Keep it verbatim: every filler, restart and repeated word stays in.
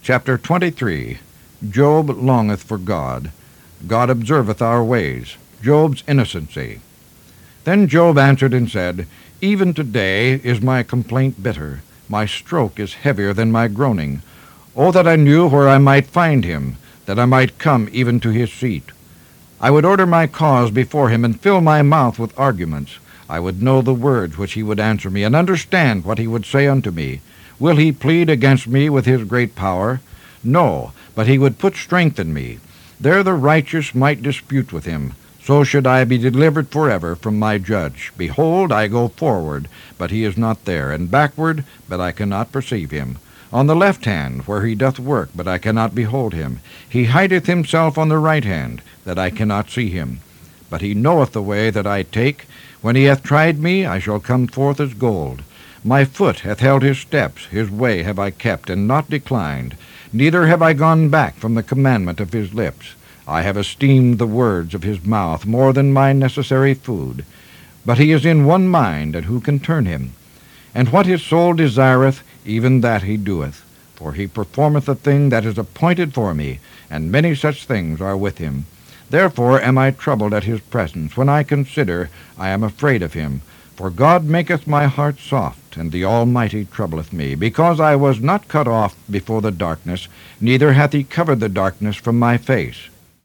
Chapter twenty-three. Job longeth for God. God observeth our ways. Job's innocency. Then Job answered and said, Even today is my complaint bitter. My stroke is heavier than my groaning. O that I knew where I might find him, that I might come even to his seat. I would order my cause before him, and fill my mouth with arguments. I would know the words which he would answer me, and understand what he would say unto me. Will he plead against me with his great power? No, but he would put strength in me. There the righteous might dispute with him. So should I be delivered forever from my judge. Behold, I go forward, but he is not there, and backward, but I cannot perceive him. On the left hand, where he doth work, but I cannot behold him. He hideth himself on the right hand, that I cannot see him. But he knoweth the way that I take. When he hath tried me, I shall come forth as gold. My foot hath held his steps, his way have I kept, and not declined. Neither have I gone back from the commandment of his lips. I have esteemed the words of his mouth more than my necessary food. But he is in one mind, and who can turn him? And what his soul desireth, even that he doeth. For he performeth a thing that is appointed for me, and many such things are with him. Therefore am I troubled at his presence. When I consider, I am afraid of him. For God maketh my heart soft, and the Almighty troubleth me, because I was not cut off before the darkness, neither hath he covered the darkness from my face.